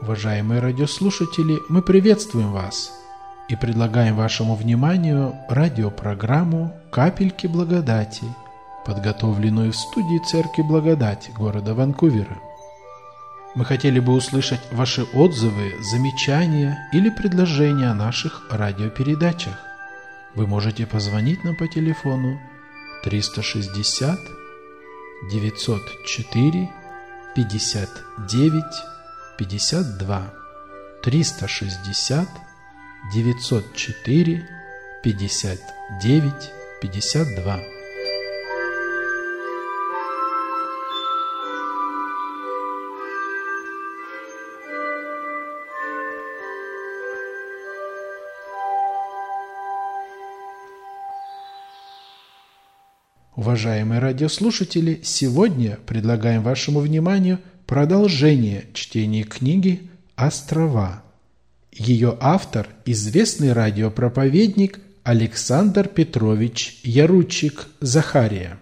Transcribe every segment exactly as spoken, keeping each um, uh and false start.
Уважаемые радиослушатели, мы приветствуем вас и предлагаем вашему вниманию радиопрограмму «Капельки благодати», подготовленную в студии Церкви Благодати города Ванкувера. Мы хотели бы услышать ваши отзывы, замечания или предложения о наших радиопередачах. Вы можете позвонить нам по телефону триста шестьдесят девятьсот четыре пятьдесят девять пятьдесят два, триста шестьдесят девятьсот четыре пятьдесят девять пятьдесят два. Уважаемые радиослушатели, сегодня предлагаем вашему вниманию продолжение чтения книги «Острова». Ее автор – известный радиопроповедник Александр Петрович Ярудчик-Захария.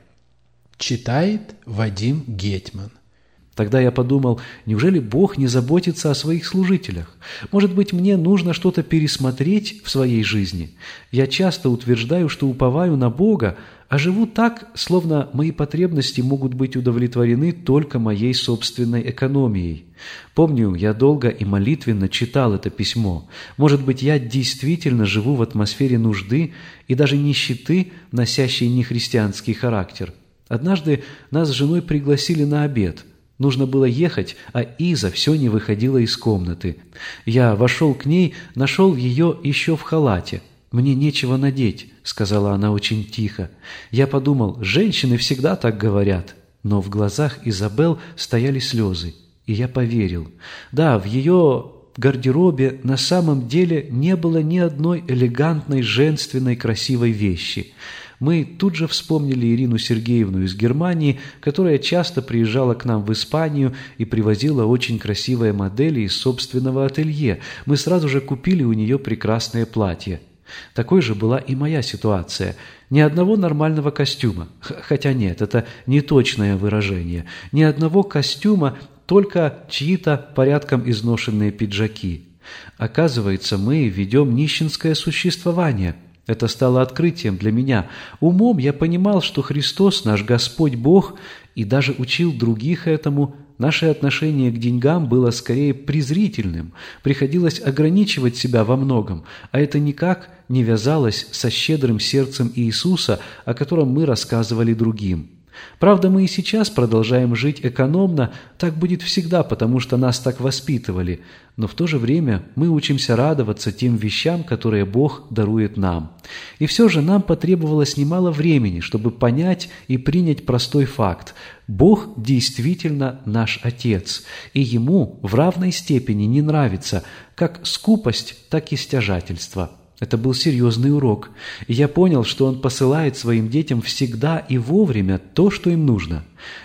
Читает Вадим Гетман. Тогда я подумал, неужели Бог не заботится о своих служителях? Может быть, мне нужно что-то пересмотреть в своей жизни? Я часто утверждаю, что уповаю на Бога, а живу так, словно мои потребности могут быть удовлетворены только моей собственной экономией. Помню, я долго и молитвенно читал это письмо. Может быть, я действительно живу в атмосфере нужды и даже нищеты, носящей нехристианский характер. Однажды нас с женой пригласили на обед. Нужно было ехать, а Иза все не выходила из комнаты. Я вошел к ней, нашел ее еще в халате. «Мне нечего надеть», — сказала она очень тихо. Я подумал, женщины всегда так говорят. Но в глазах Изабел стояли слезы, и я поверил. Да, в ее гардеробе на самом деле не было ни одной элегантной, женственной, красивой вещи. Мы тут же вспомнили Ирину Сергеевну из Германии, которая часто приезжала к нам в Испанию и привозила очень красивые модели из собственного ателье. Мы сразу же купили у нее прекрасное платье. Такой же была и моя ситуация. Ни одного нормального костюма. Хотя нет, это не точное выражение. Ни одного костюма, только чьи-то порядком изношенные пиджаки. Оказывается, мы ведем нищенское существование. Это стало открытием для меня. Умом я понимал, что Христос, наш Господь Бог, и даже учил других этому. Наше отношение к деньгам было скорее презрительным. Приходилось ограничивать себя во многом, а это никак не вязалось со щедрым сердцем Иисуса, о котором мы рассказывали другим. Правда, мы и сейчас продолжаем жить экономно, так будет всегда, потому что нас так воспитывали, но в то же время мы учимся радоваться тем вещам, которые Бог дарует нам. И все же нам потребовалось немало времени, чтобы понять и принять простой факт. Бог действительно наш Отец, и Ему в равной степени не нравится как скупость, так и стяжательство. Это был серьезный урок, и я понял, что Он посылает своим детям всегда и вовремя то, что им нужно.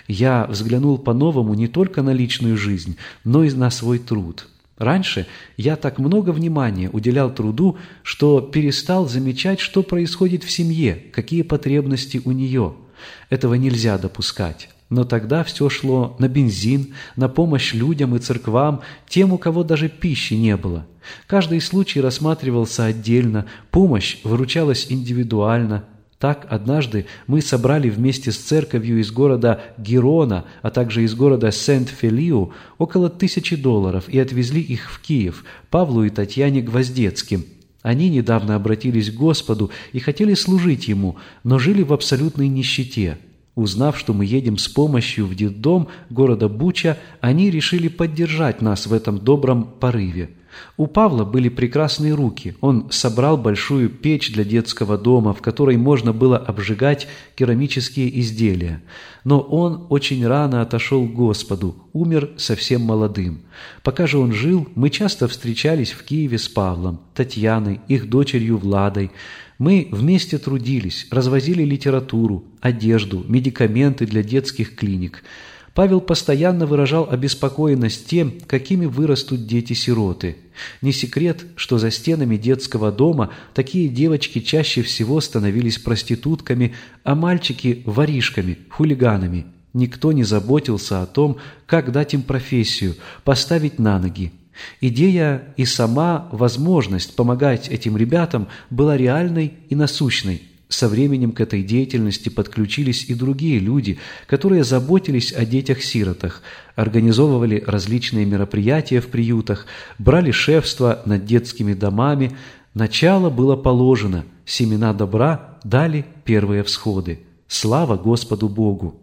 Я взглянул по-новому не только на личную жизнь, но и на свой труд. Раньше я так много внимания уделял труду, что перестал замечать, что происходит в семье, какие потребности у нее. Этого нельзя допускать. Но тогда все шло на бензин, на помощь людям и церквам, тем, у кого даже пищи не было. Каждый случай рассматривался отдельно, помощь выручалась индивидуально. Так, однажды мы собрали вместе с церковью из города Гирона, а также из города Сент-Фелиу около тысячи долларов и отвезли их в Киев Павлу и Татьяне Гвоздецким. Они недавно обратились к Господу и хотели служить Ему, но жили в абсолютной нищете. Узнав, что мы едем с помощью в детдом города Буча, они решили поддержать нас в этом добром порыве. У Павла были прекрасные руки. Он собрал большую печь для детского дома, в которой можно было обжигать керамические изделия. Но он очень рано отошел к Господу, умер совсем молодым. Пока же он жил, мы часто встречались в Киеве с Павлом, Татьяной, их дочерью Владой. Мы вместе трудились, развозили литературу, одежду, медикаменты для детских клиник. Павел постоянно выражал обеспокоенность тем, какими вырастут дети-сироты. Не секрет, что за стенами детского дома такие девочки чаще всего становились проститутками, а мальчики – воришками, хулиганами. Никто не заботился о том, как дать им профессию, поставить на ноги. Идея и сама возможность помогать этим ребятам была реальной и насущной. Со временем к этой деятельности подключились и другие люди, которые заботились о детях-сиротах, организовывали различные мероприятия в приютах, брали шефство над детскими домами. Начало было положено, семена добра дали первые всходы. Слава Господу Богу!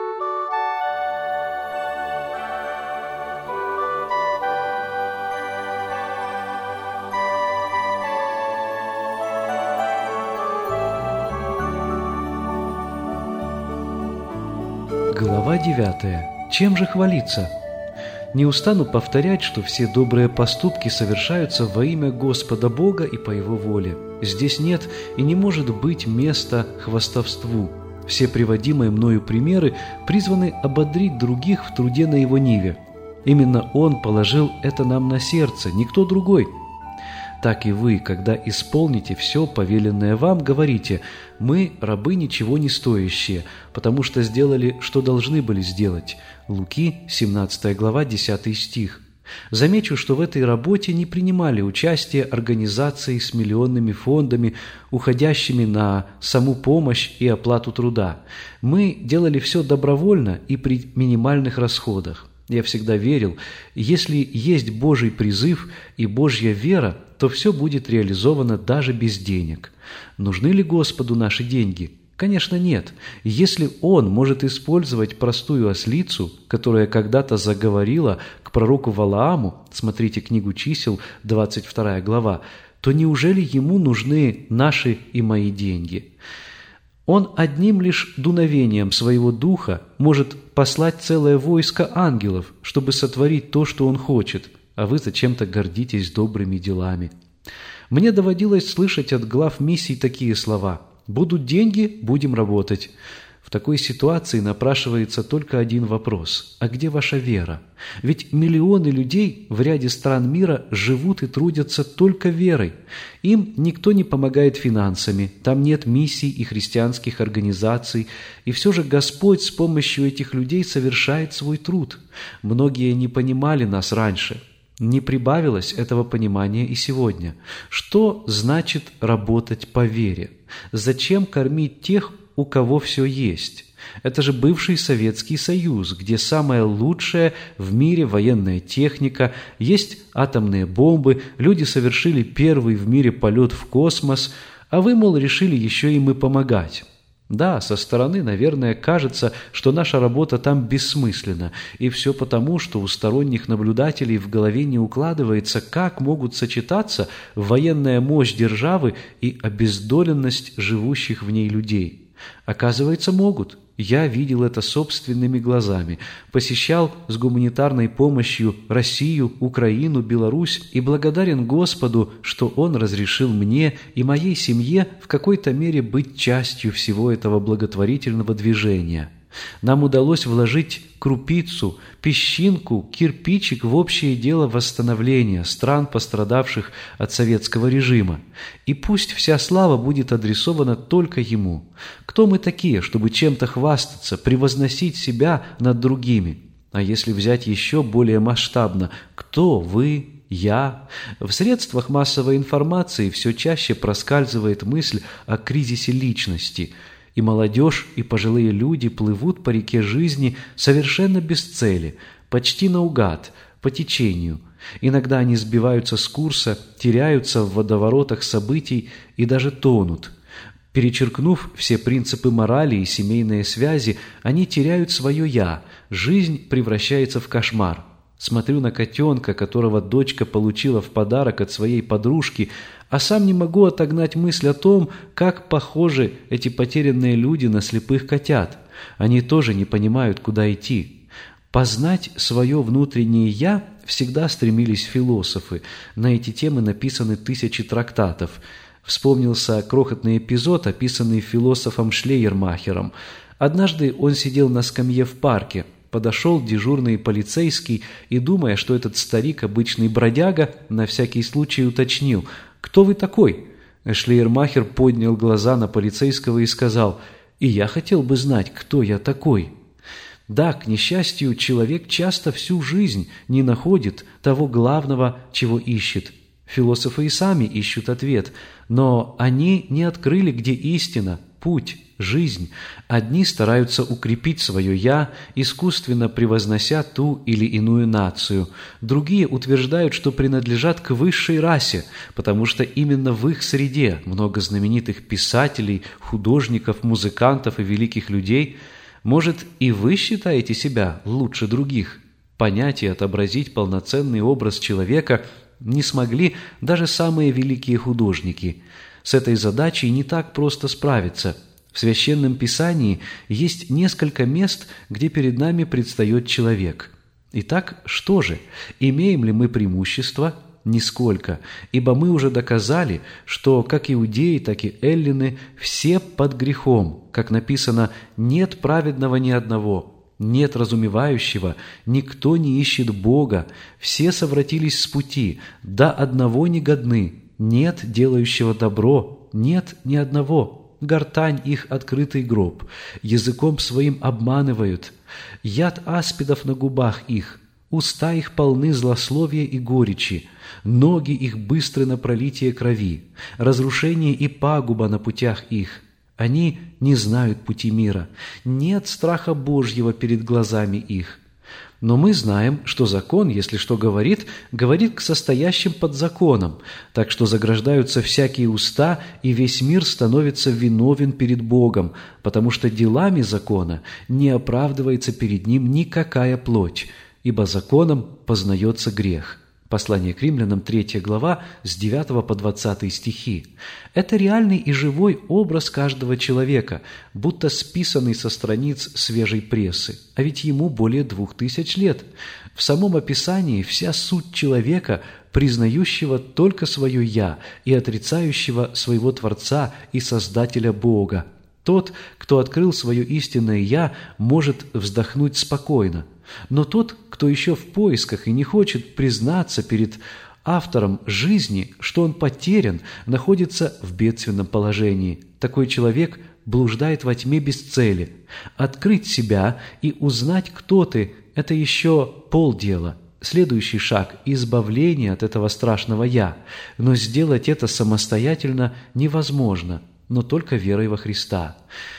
Глава девятая. Чем же хвалиться? Не устану повторять, что все добрые поступки совершаются во имя Господа Бога и по Его воле. Здесь нет и не может быть места хвастовству. Все приводимые мною примеры призваны ободрить других в труде на Его ниве. Именно Он положил это нам на сердце, никто другой. Так и вы, когда исполните все повеленное вам, говорите: «Мы, рабы ничего не стоящие, потому что сделали, что должны были сделать». Луки, семнадцатая глава, десятый стих. Замечу, что в этой работе не принимали участие организации с миллионными фондами, уходящими на саму помощь и оплату труда. Мы делали все добровольно и при минимальных расходах. Я всегда верил, если есть Божий призыв и Божья вера, то все будет реализовано даже без денег. Нужны ли Господу наши деньги? Конечно, нет. Если Он может использовать простую ослицу, которая когда-то заговорила к пророку Валааму, смотрите книгу Чисел, двадцать вторая глава, то неужели Ему нужны наши и мои деньги? Он одним лишь дуновением своего духа может послать целое войско ангелов, чтобы сотворить то, что Он хочет, а вы зачем-то гордитесь добрыми делами. Мне доводилось слышать от глав миссий такие слова: «Будут деньги, будем работать». В такой ситуации напрашивается только один вопрос: а где ваша вера? Ведь миллионы людей в ряде стран мира живут и трудятся только верой. Им никто не помогает финансами, там нет миссий и христианских организаций, и все же Господь с помощью этих людей совершает свой труд. Многие не понимали нас раньше. Не прибавилось этого понимания и сегодня. Что значит работать по вере? Зачем кормить тех, у кого все есть? Это же бывший Советский Союз, где самая лучшая в мире военная техника, есть атомные бомбы, люди совершили первый в мире полет в космос, а вы, мол, решили еще им и помогать. Да, со стороны, наверное, кажется, что наша работа там бессмысленна, и все потому, что у сторонних наблюдателей в голове не укладывается, как могут сочетаться военная мощь державы и обездоленность живущих в ней людей. Оказывается, могут. Я видел это собственными глазами, посещал с гуманитарной помощью Россию, Украину, Беларусь и благодарен Господу, что Он разрешил мне и моей семье в какой-то мере быть частью всего этого благотворительного движения. Нам удалось вложить крупицу, песчинку, кирпичик в общее дело восстановления стран, пострадавших от советского режима. И пусть вся слава будет адресована только Ему. Кто мы такие, чтобы чем-то хвастаться, превозносить себя над другими? А если взять еще более масштабно, кто вы, я? В средствах массовой информации все чаще проскальзывает мысль о кризисе личности – и молодежь, и пожилые люди плывут по реке жизни совершенно без цели, почти наугад, по течению. Иногда они сбиваются с курса, теряются в водоворотах событий и даже тонут. Перечеркнув все принципы морали и семейные связи, они теряют свое «я», жизнь превращается в кошмар. Смотрю на котенка, которого дочка получила в подарок от своей подружки, а сам не могу отогнать мысль о том, как похожи эти потерянные люди на слепых котят. Они тоже не понимают, куда идти. Познать свое внутреннее «я» всегда стремились философы. На эти темы написаны тысячи трактатов. Вспомнился крохотный эпизод, описанный философом Шлейермахером. Однажды он сидел на скамье в парке. Подошел дежурный полицейский и, думая, что этот старик обычный бродяга, на всякий случай уточнил: «Кто вы такой?» Шлейермахер поднял глаза на полицейского и сказал: «И я хотел бы знать, кто я такой». Да, к несчастью, человек часто всю жизнь не находит того главного, чего ищет. Философы и сами ищут ответ, но они не открыли, где истина, путь, жизнь. Одни стараются укрепить свое «я», искусственно превознося ту или иную нацию. Другие утверждают, что принадлежат к высшей расе, потому что именно в их среде много знаменитых писателей, художников, музыкантов и великих людей. Может, и вы считаете себя лучше других? Понять и отобразить полноценный образ человека не смогли даже самые великие художники. С этой задачей не так просто справиться. В Священном Писании есть несколько мест, где перед нами предстает человек. Итак, что же? Имеем ли мы преимущество? Нисколько, ибо мы уже доказали, что как иудеи, так и эллины все под грехом, как написано: «Нет праведного ни одного, нет разумевающего, никто не ищет Бога, все совратились с пути, до одного не годны, нет делающего добро, нет ни одного». Гортань их открытый гроб, языком своим обманывают, яд аспидов на губах их, уста их полны злословия и горечи, ноги их быстры на пролитие крови, разрушение и пагуба на путях их. Они не знают пути мира, нет страха Божьего перед глазами их. Но мы знаем, что закон, если что говорит, говорит к состоящим под законом, так что заграждаются всякие уста, и весь мир становится виновен перед Богом, потому что делами закона не оправдывается перед ним никакая плоть, ибо законом познается грех». Послание к Римлянам, третья глава, с девятого по двадцатый стихи. Это реальный и живой образ каждого человека, будто списанный со страниц свежей прессы, а ведь ему более двух тысяч лет. В самом описании вся суть человека, признающего только свое «я» и отрицающего своего Творца и Создателя Бога. Тот, кто открыл свое истинное «я», может вздохнуть спокойно. Но тот, кто еще в поисках и не хочет признаться перед автором жизни, что он потерян, находится в бедственном положении. Такой человек блуждает во тьме без цели. Открыть себя и узнать, кто ты – это еще полдела. Следующий шаг – избавление от этого страшного «я». Но сделать это самостоятельно невозможно, но только верой во Христа.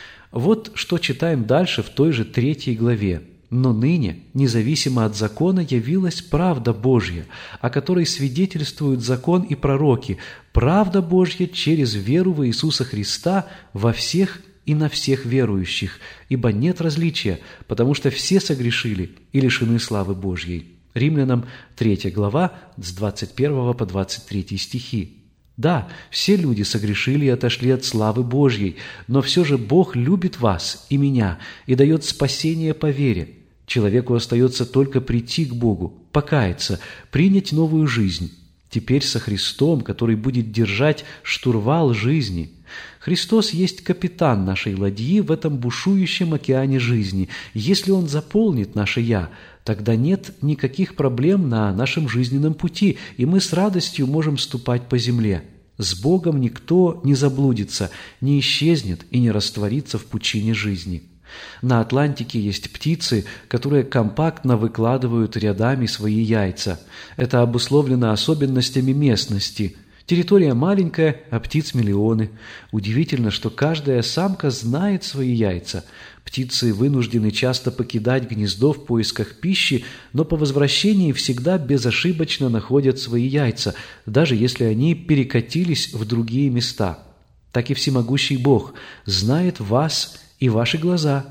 Вот что читаем дальше в той же третьей главе. «Но ныне, независимо от закона, явилась правда Божья, о которой свидетельствуют закон и пророки, правда Божья через веру в Иисуса Христа во всех и на всех верующих, ибо нет различия, потому что все согрешили и лишены славы Божьей». Римлянам третья глава с двадцать первого по двадцать третий стихи. Да, все люди согрешили и отошли от славы Божьей, но все же Бог любит вас и меня и дает спасение по вере. Человеку остается только прийти к Богу, покаяться, принять новую жизнь. Теперь со Христом, который будет держать штурвал жизни. Христос есть капитан нашей ладьи в этом бушующем океане жизни. Если Он заполнит наше «я», тогда нет никаких проблем на нашем жизненном пути, и мы с радостью можем ступать по земле. С Богом никто не заблудится, не исчезнет и не растворится в пучине жизни. На Атлантике есть птицы, которые компактно выкладывают рядами свои яйца. Это обусловлено особенностями местности. Территория маленькая, а птиц миллионы. Удивительно, что каждая самка знает свои яйца. Птицы вынуждены часто покидать гнездо в поисках пищи, но по возвращении всегда безошибочно находят свои яйца, даже если они перекатились в другие места. Так и всемогущий Бог знает вас и ваши глаза.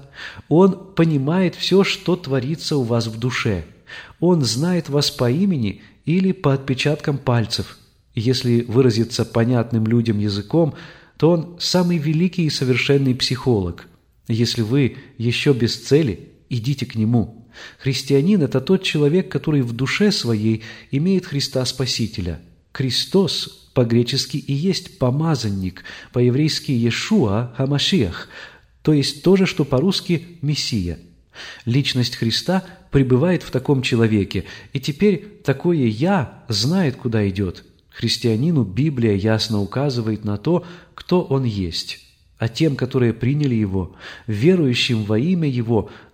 Он понимает все, что творится у вас в душе. Он знает вас по имени или по отпечаткам пальцев. Если выразиться понятным людям языком, то Он самый великий и совершенный психолог. Если вы еще без цели, идите к Нему. Христианин – это тот человек, который в душе своей имеет Христа Спасителя. Христос по-гречески и есть помазанник, по-еврейски Иешуа Хамашиах, то есть то же, что по-русски Мессия. Личность Христа пребывает в таком человеке, и теперь такое «я» знает, куда идет. Христианину Библия ясно указывает на то, кто он есть. А тем, которые приняли Его, верующим во имя Его,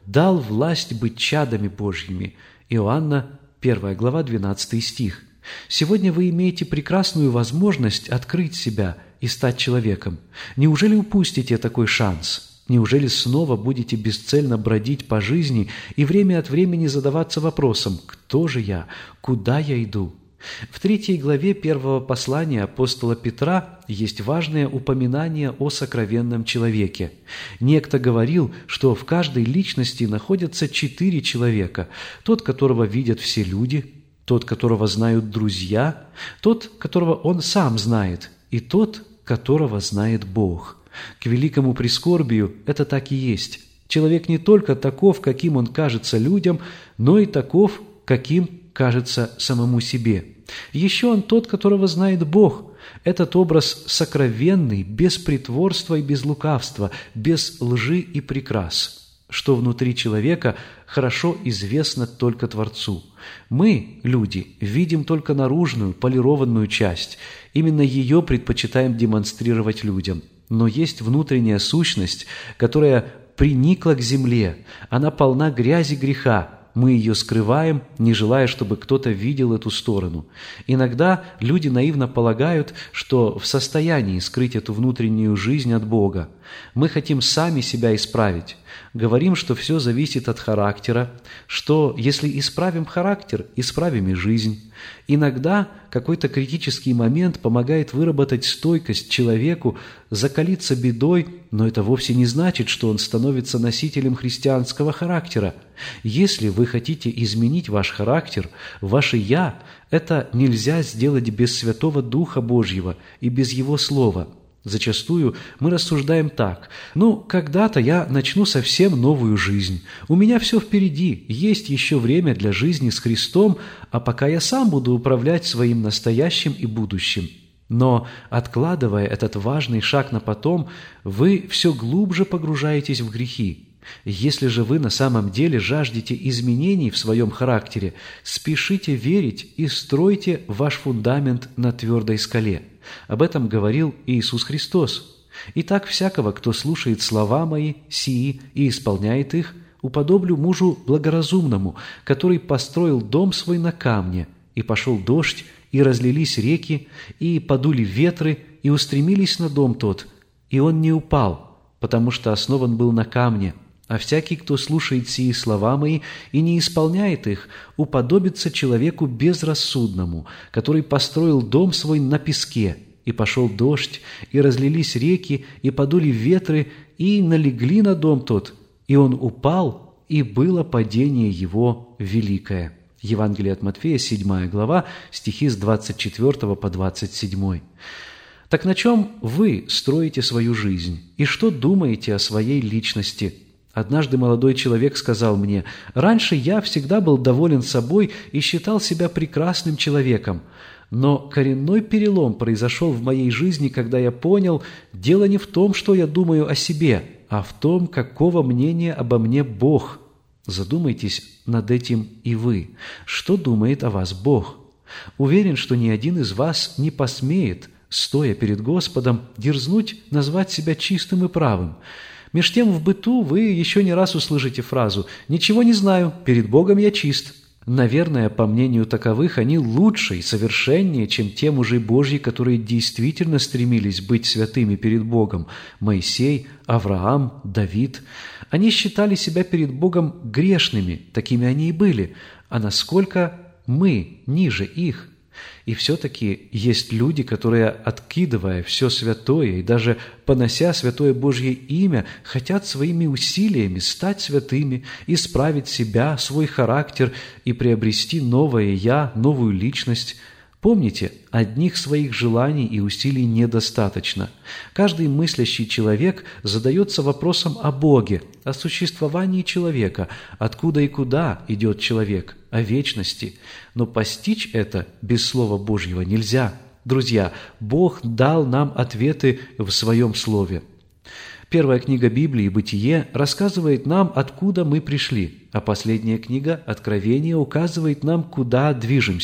дал власть быть чадами Божьими». Иоанна, первая глава, двенадцатый стих. Сегодня вы имеете прекрасную возможность открыть себя и стать человеком. Неужели упустите такой шанс? Неужели снова будете бесцельно бродить по жизни и время от времени задаваться вопросом: «Кто же я? Куда я иду?» В третьей главе первого послания апостола Петра есть важное упоминание о сокровенном человеке. Некто говорил, что в каждой личности находятся четыре человека: тот, которого видят все люди, тот, которого знают друзья, тот, которого он сам знает, и тот, которого знает Бог. К великому прискорбию это так и есть. Человек не только таков, каким он кажется людям, но и таков, каким кажется самому себе. Еще он тот, которого знает Бог. Этот образ сокровенный, без притворства и без лукавства, без лжи и прикрас. Что внутри человека, хорошо известно только Творцу. Мы, люди, видим только наружную, полированную часть. Именно ее предпочитаем демонстрировать людям. Но есть внутренняя сущность, которая приникла к земле. Она полна грязи греха. Мы ее скрываем, не желая, чтобы кто-то видел эту сторону. Иногда люди наивно полагают, что в состоянии скрыть эту внутреннюю жизнь от Бога. Мы хотим сами себя исправить. Говорим, что все зависит от характера, что если исправим характер, исправим и жизнь. Иногда какой-то критический момент помогает выработать стойкость человеку, закалиться бедой, но это вовсе не значит, что он становится носителем христианского характера. Если вы хотите изменить ваш характер, ваше «я», это нельзя сделать без Святого Духа Божьего и без Его Слова. Зачастую мы рассуждаем так: «Ну, когда-то я начну совсем новую жизнь. У меня все впереди, есть еще время для жизни с Христом, а пока я сам буду управлять своим настоящим и будущим». Но, откладывая этот важный шаг на потом, вы все глубже погружаетесь в грехи. Если же вы на самом деле жаждете изменений в своем характере, спешите верить и стройте ваш фундамент на твердой скале. Об этом говорил Иисус Христос. «Итак, всякого, кто слушает слова мои, сии, и исполняет их, уподоблю мужу благоразумному, который построил дом свой на камне, и пошел дождь, и разлились реки, и подули ветры, и устремились на дом тот, и он не упал, потому что основан был на камне. А всякий, кто слушает сии слова мои и не исполняет их, уподобится человеку безрассудному, который построил дом свой на песке, и пошел дождь, и разлились реки, и подули ветры, и налегли на дом тот, и он упал, и было падение его великое». Евангелие от Матфея, седьмая глава, стихи с двадцать четвёртого по двадцать седьмой. Так на чем вы строите свою жизнь? И что думаете о своей личности? Однажды молодой человек сказал мне: «Раньше я всегда был доволен собой и считал себя прекрасным человеком. Но коренной перелом произошел в моей жизни, когда я понял, дело не в том, что я думаю о себе, а в том, какого мнения обо мне Бог». Задумайтесь над этим и вы. Что думает о вас Бог? Уверен, что ни один из вас не посмеет, стоя перед Господом, дерзнуть назвать себя чистым и правым. Меж тем в быту вы еще не раз услышите фразу «Ничего не знаю, перед Богом я чист». Наверное, по мнению таковых, они лучше и совершеннее, чем те мужи Божьи, которые действительно стремились быть святыми перед Богом – Моисей, Авраам, Давид. Они считали себя перед Богом грешными, такими они и были, а насколько мы ниже их. И все-таки есть люди, которые, откидывая все святое и даже понося святое Божье имя, хотят своими усилиями стать святыми, исправить себя, свой характер и приобрести новое «я», новую личность. Помните, одних своих желаний и усилий недостаточно. Каждый мыслящий человек задается вопросом о Боге, о существовании человека, откуда и куда идет человек, о вечности. Но постичь это без Слова Божьего нельзя. Друзья, Бог дал нам ответы в Своем Слове. Первая книга Библии «Бытие» рассказывает нам, откуда мы пришли, а последняя книга «Откровение» указывает нам, куда движемся.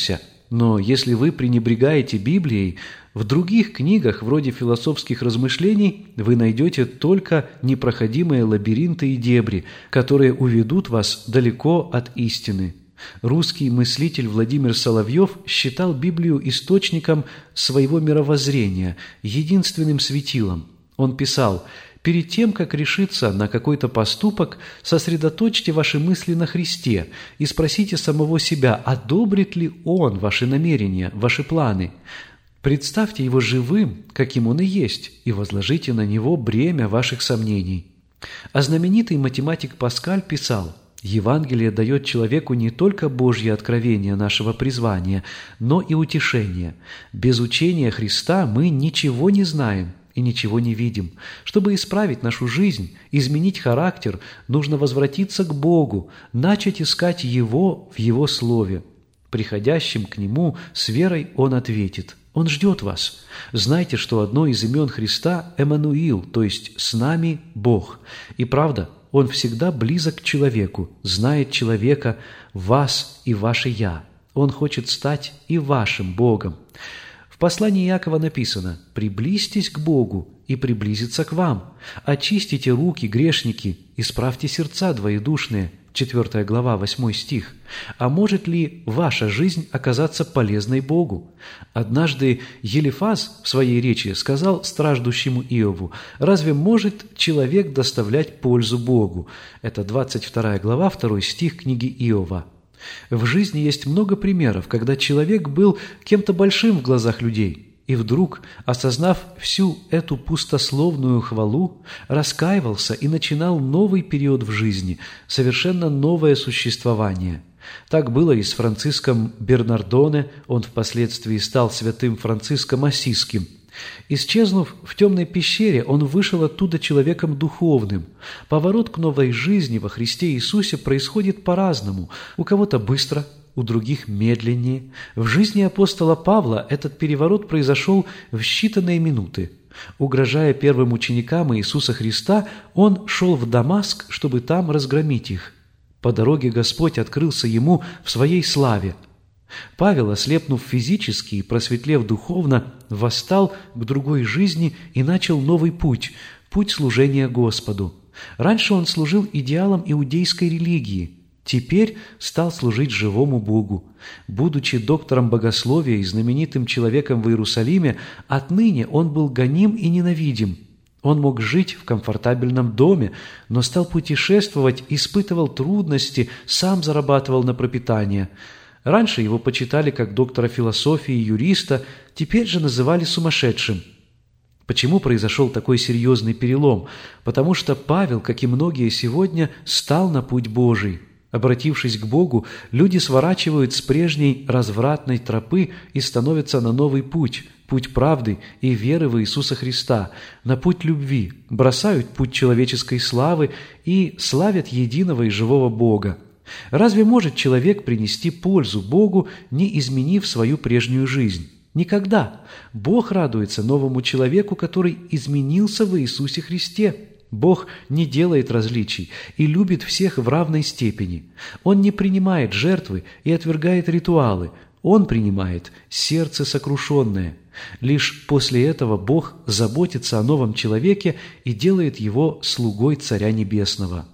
Но если вы пренебрегаете Библией, в других книгах, вроде философских размышлений, вы найдете только непроходимые лабиринты и дебри, которые уведут вас далеко от истины. Русский мыслитель Владимир Соловьев считал Библию источником своего мировоззрения, единственным светилом. Он писал: «Перед тем, как решиться на какой-то поступок, сосредоточьте ваши мысли на Христе и спросите самого себя, одобрит ли Он ваши намерения, ваши планы. Представьте Его живым, каким Он и есть, и возложите на Него бремя ваших сомнений». А знаменитый математик Паскаль писал: «Евангелие дает человеку не только Божье откровение нашего призвания, но и утешение. Без учения Христа мы ничего не знаем и ничего не видим. Чтобы исправить нашу жизнь, изменить характер, нужно возвратиться к Богу, начать искать Его в Его Слове. Приходящим к Нему с верой Он ответит. Он ждет вас. Знайте, что одно из имен Христа – Эммануил, то есть «с нами Бог». И правда, Он всегда близок к человеку, знает человека, вас и ваше «я». Он хочет стать и вашим Богом. В послании Иакова написано: «Приблизьтесь к Богу, и приблизиться к вам. Очистите руки, грешники, исправьте сердца двоедушные». четвёртая глава, восьмой стих. А может ли ваша жизнь оказаться полезной Богу? Однажды Елифаз в своей речи сказал страждущему Иову: «Разве может человек доставлять пользу Богу?» Это двадцать вторая глава, второй стих книги Иова. В жизни есть много примеров, когда человек был кем-то большим в глазах людей, и вдруг, осознав всю эту пустословную хвалу, раскаивался и начинал новый период в жизни, совершенно новое существование. Так было и с Франциском Бернардоне, он впоследствии стал святым Франциском Ассизским. Исчезнув в темной пещере, он вышел оттуда человеком духовным. Поворот к новой жизни во Христе Иисусе происходит по-разному, у кого-то быстро, у других медленнее. В жизни апостола Павла этот переворот произошел в считанные минуты. Угрожая первым ученикам Иисуса Христа, он шел в Дамаск, чтобы там разгромить их. По дороге Господь открылся ему в своей славе. Павел, ослепнув физически и просветлев духовно, восстал к другой жизни и начал новый путь – путь служения Господу. Раньше он служил идеалам иудейской религии, теперь стал служить живому Богу. Будучи доктором богословия и знаменитым человеком в Иерусалиме, отныне он был гоним и ненавидим. Он мог жить в комфортабельном доме, но стал путешествовать, испытывал трудности, сам зарабатывал на пропитание. Раньше его почитали как доктора философии и юриста, теперь же называли сумасшедшим. Почему произошел такой серьезный перелом? Потому что Павел, как и многие сегодня, стал на путь Божий. Обратившись к Богу, люди сворачивают с прежней развратной тропы и становятся на новый путь, путь правды и веры в Иисуса Христа, на путь любви, бросают путь человеческой славы и славят единого и живого Бога. Разве может человек принести пользу Богу, не изменив свою прежнюю жизнь? Никогда. Бог радуется новому человеку, который изменился в Иисусе Христе. Бог не делает различий и любит всех в равной степени. Он не принимает жертвы и отвергает ритуалы. Он принимает сердце сокрушенное. Лишь после этого Бог заботится о новом человеке и делает его слугой Царя Небесного.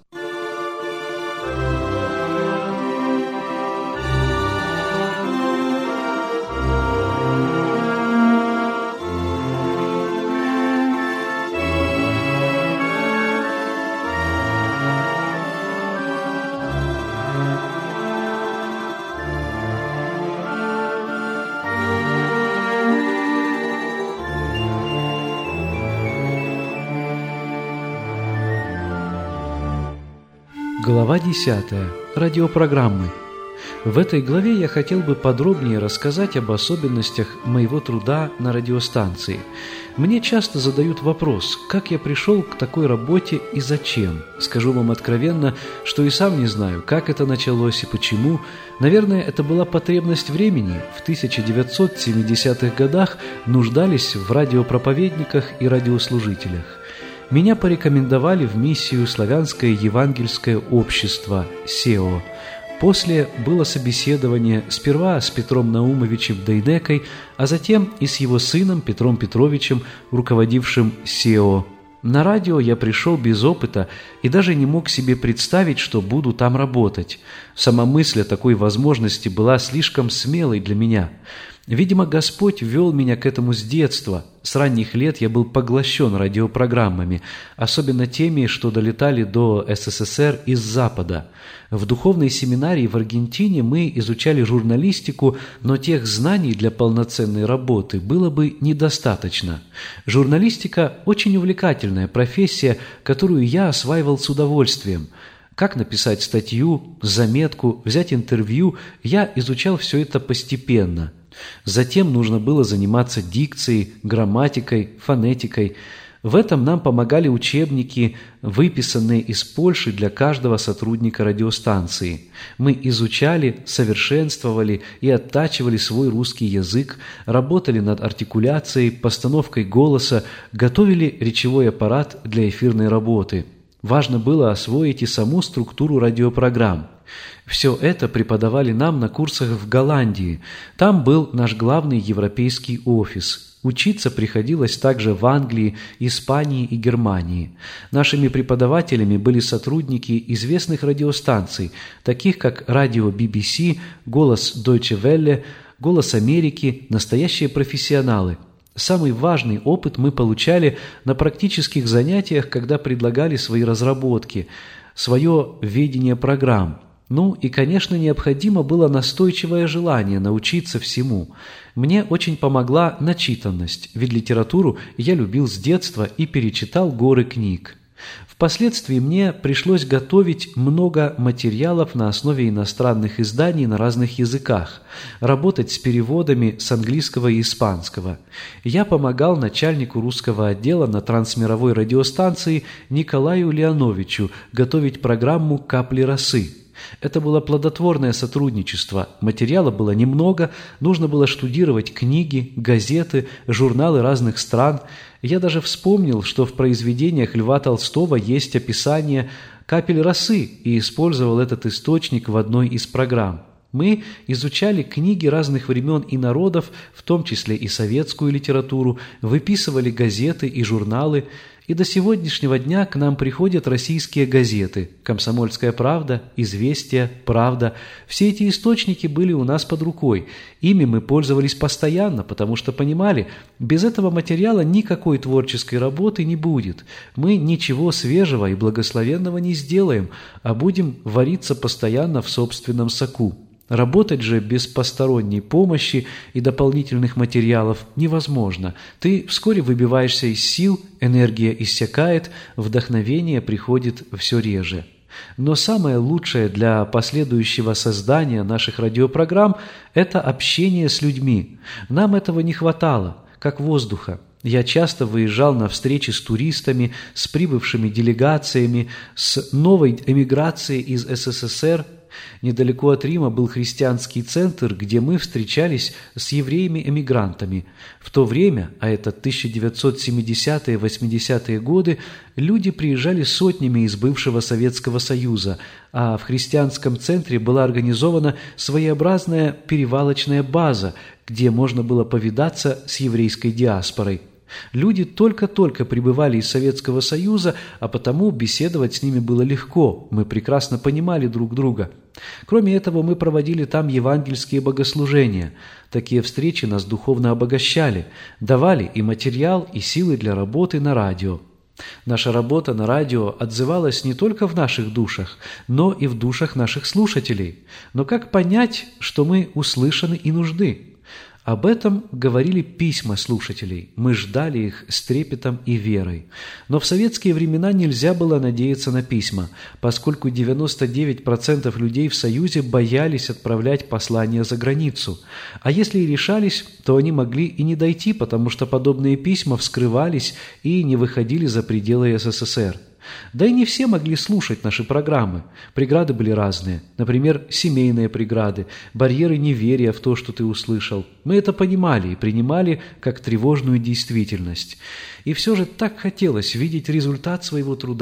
Глава десятая. Радиопрограммы. В этой главе я хотел бы подробнее рассказать об особенностях моего труда на радиостанции. Мне часто задают вопрос, как я пришел к такой работе и зачем. Скажу вам откровенно, что и сам не знаю, как это началось и почему. Наверное, это была потребность времени. В тысяча девятьсот семидесятых годах нуждались в радиопроповедниках и радиослужителях. Меня порекомендовали в миссию «Славянское евангельское общество» СЕО. После было собеседование сперва с Петром Наумовичем Дейнекой, а затем и с его сыном Петром Петровичем, руководившим сео. На радио я пришел без опыта и даже не мог себе представить, что буду там работать. Сама мысль о такой возможности была слишком смелой для меня. Видимо, Господь вел меня к этому с детства. С ранних лет я был поглощен радиопрограммами, особенно теми, что долетали до СССР из Запада. В духовной семинарии в Аргентине мы изучали журналистику, но тех знаний для полноценной работы было бы недостаточно. Журналистика – очень увлекательная профессия, которую я осваивал с удовольствием. Как написать статью, заметку, взять интервью – я изучал все это постепенно. Затем нужно было заниматься дикцией, грамматикой, фонетикой. В этом нам помогали учебники, выписанные из Польши для каждого сотрудника радиостанции. Мы изучали, совершенствовали и оттачивали свой русский язык, работали над артикуляцией, постановкой голоса, готовили речевой аппарат для эфирной работы. Важно было освоить и саму структуру радиопрограмм. Все это преподавали нам на курсах в Голландии. Там был наш главный европейский офис. Учиться приходилось также в Англии, Испании и Германии. Нашими преподавателями были сотрудники известных радиостанций, таких как радио би би си, голос Deutsche Welle, голос Америки, настоящие профессионалы. Самый важный опыт мы получали на практических занятиях, когда предлагали свои разработки, свое ведение программ. Ну и, конечно, необходимо было настойчивое желание научиться всему. Мне очень помогла начитанность, ведь литературу я любил с детства и перечитал горы книг. Впоследствии мне пришлось готовить много материалов на основе иностранных изданий на разных языках, работать с переводами с английского и испанского. Я помогал начальнику русского отдела на трансмировой радиостанции Николаю Леоновичу готовить программу «Капли росы». Это было плодотворное сотрудничество, материала было немного, нужно было штудировать книги, газеты, журналы разных стран. Я даже вспомнил, что в произведениях Льва Толстого есть описание «Капель росы» и использовал этот источник в одной из программ. Мы изучали книги разных времен и народов, в том числе и советскую литературу, выписывали газеты и журналы, и до сегодняшнего дня к нам приходят российские газеты «Комсомольская правда», «Известия», «Правда». Все эти источники были у нас под рукой. Ими мы пользовались постоянно, потому что понимали, без этого материала никакой творческой работы не будет. Мы ничего свежего и благословенного не сделаем, а будем вариться постоянно в собственном соку. Работать же без посторонней помощи и дополнительных материалов невозможно. Ты вскоре выбиваешься из сил, энергия иссякает, вдохновение приходит все реже. Но самое лучшее для последующего создания наших радиопрограмм – это общение с людьми. Нам этого не хватало, как воздуха. Я часто выезжал на встречи с туристами, с прибывшими делегациями, с новой эмиграцией из СССР. Недалеко от Рима был христианский центр, где мы встречались с евреями-эмигрантами. В то время, а это тысяча девятьсот семидесятые — восьмидесятые годы, люди приезжали сотнями из бывшего Советского Союза, а в христианском центре была организована своеобразная перевалочная база, где можно было повидаться с еврейской диаспорой. Люди только-только прибывали из Советского Союза, а потому беседовать с ними было легко, мы прекрасно понимали друг друга. Кроме этого, мы проводили там евангельские богослужения. Такие встречи нас духовно обогащали, давали и материал, и силы для работы на радио. Наша работа на радио отзывалась не только в наших душах, но и в душах наших слушателей. Но как понять, что мы услышаны и нужны? Об этом говорили письма слушателей. Мы ждали их с трепетом и верой. Но в советские времена нельзя было надеяться на письма, поскольку девяносто девять процентов людей в Союзе боялись отправлять послания за границу. А если и решались, то они могли и не дойти, потому что подобные письма вскрывались и не выходили за пределы СССР. Да и не все могли слушать наши программы. Преграды были разные. Например, семейные преграды, барьеры неверия в то, что ты услышал. Мы это понимали и принимали как тревожную действительность. И все же так хотелось видеть результат своего труда.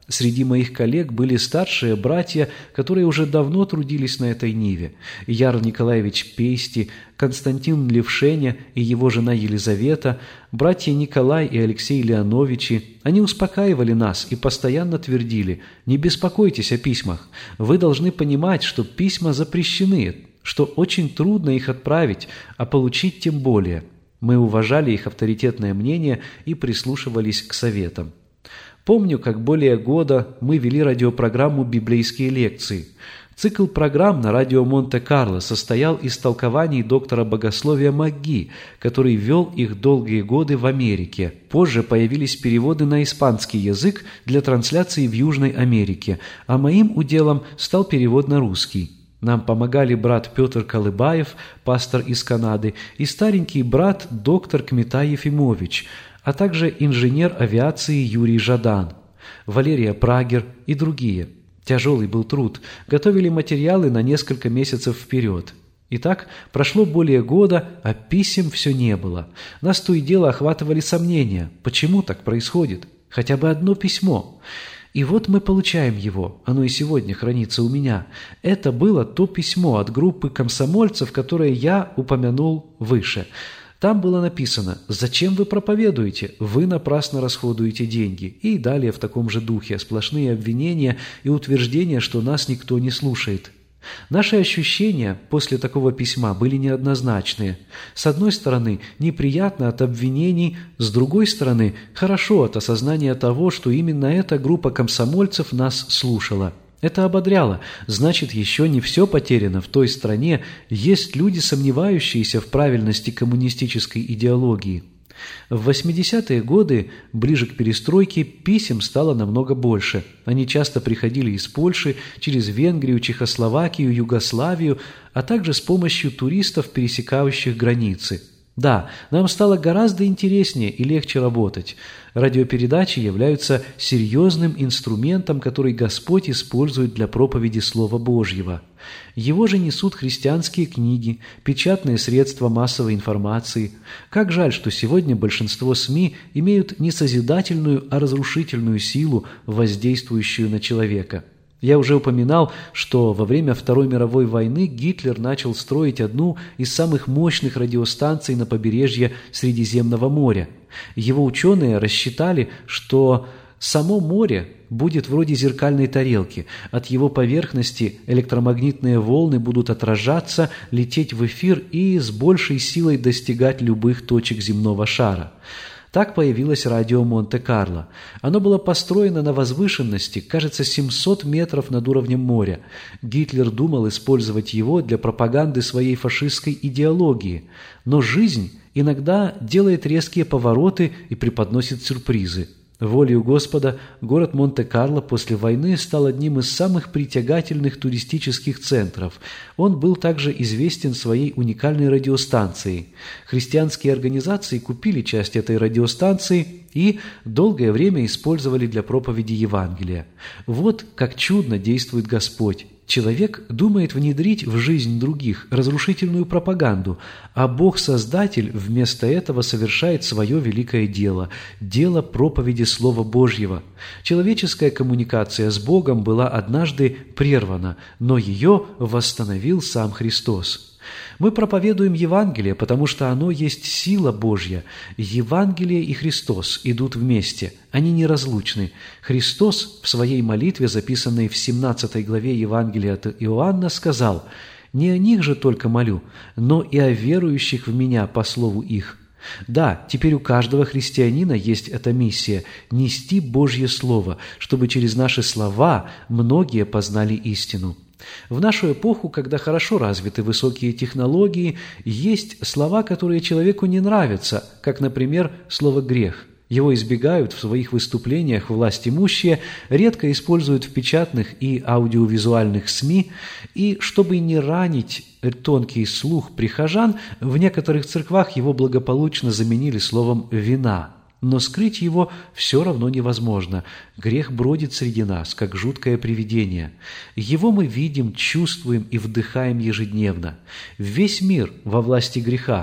Среди моих коллег были старшие братья, которые уже давно трудились на этой ниве. Яр Николаевич Пейсти, Константин Левшеня и его жена Елизавета, братья Николай и Алексей Леоновичи. Они успокаивали нас и постоянно твердили: «Не беспокойтесь о письмах. Вы должны понимать, что письма запрещены, что очень трудно их отправить, а получить тем более». Мы уважали их авторитетное мнение и прислушивались к советам. Помню, как более года мы вели радиопрограмму «Библейские лекции». Цикл программ на радио Монте-Карло состоял из толкований доктора богословия МакГи, который вел их долгие годы в Америке. Позже появились переводы на испанский язык для трансляции в Южной Америке, а моим уделом стал перевод на русский. Нам помогали брат Петр Колыбаев, пастор из Канады, и старенький брат доктор Кмитай Ефимович, а также инженер авиации Юрий Жадан, Валерия Прагер и другие. Тяжелый был труд, готовили материалы на несколько месяцев вперед. Итак, прошло более года, а писем все не было. Нас то и дело охватывали сомнения, почему так происходит, хотя бы одно письмо. И вот мы получаем его, оно и сегодня хранится у меня. Это было то письмо от группы комсомольцев, которое я упомянул выше. Там было написано: «Зачем вы проповедуете? Вы напрасно расходуете деньги». И далее в таком же духе сплошные обвинения и утверждения, что нас никто не слушает. Наши ощущения после такого письма были неоднозначные. С одной стороны, неприятно от обвинений, с другой стороны, хорошо от осознания того, что именно эта группа комсомольцев нас слушала. Это ободряло. Значит, еще не все потеряно в той стране, есть люди, сомневающиеся в правильности коммунистической идеологии. В восьмидесятые годы, ближе к перестройке, писем стало намного больше. Они часто приходили из Польши, через Венгрию, Чехословакию, Югославию, а также с помощью туристов, пересекающих границы. Да, нам стало гораздо интереснее и легче работать. Радиопередачи являются серьезным инструментом, который Господь использует для проповеди Слова Божьего. Его же несут христианские книги, печатные средства массовой информации. Как жаль, что сегодня большинство СМИ имеют не созидательную, а разрушительную силу, воздействующую на человека. Я уже упоминал, что во время Второй мировой войны Гитлер начал строить одну из самых мощных радиостанций на побережье Средиземного моря. Его ученые рассчитали, что само море будет вроде зеркальной тарелки. От его поверхности электромагнитные волны будут отражаться, лететь в эфир и с большей силой достигать любых точек земного шара. Так появилось радио Монте-Карло. Оно было построено на возвышенности, кажется, семьсот метров над уровнем моря. Гитлер думал использовать его для пропаганды своей фашистской идеологии. Но жизнь иногда делает резкие повороты и преподносит сюрпризы. Волею Господа город Монте-Карло после войны стал одним из самых притягательных туристических центров. Он был также известен своей уникальной радиостанцией. Христианские организации купили часть этой радиостанции и долгое время использовали для проповеди Евангелия. Вот как чудно действует Господь. Человек думает внедрить в жизнь других разрушительную пропаганду, а Бог-Создатель вместо этого совершает свое великое дело – дело проповеди Слова Божьего. Человеческая коммуникация с Богом была однажды прервана, но ее восстановил сам Христос. Мы проповедуем Евангелие, потому что оно есть сила Божья. Евангелие и Христос идут вместе, они неразлучны. Христос в своей молитве, записанной в семнадцатой главе Евангелия от Иоанна, сказал: «Не о них же только молю, но и о верующих в Меня по слову их». Да, теперь у каждого христианина есть эта миссия – нести Божье Слово, чтобы через наши слова многие познали истину. В нашу эпоху, когда хорошо развиты высокие технологии, есть слова, которые человеку не нравятся, как, например, слово «грех». Его избегают в своих выступлениях властимущие, редко используют в печатных и аудиовизуальных СМИ, и, чтобы не ранить тонкий слух прихожан, в некоторых церквах его благополучно заменили словом «вина». Но скрыть его все равно невозможно. Грех бродит среди нас, как жуткое привидение. Его мы видим, чувствуем и вдыхаем ежедневно. Весь мир во власти греха.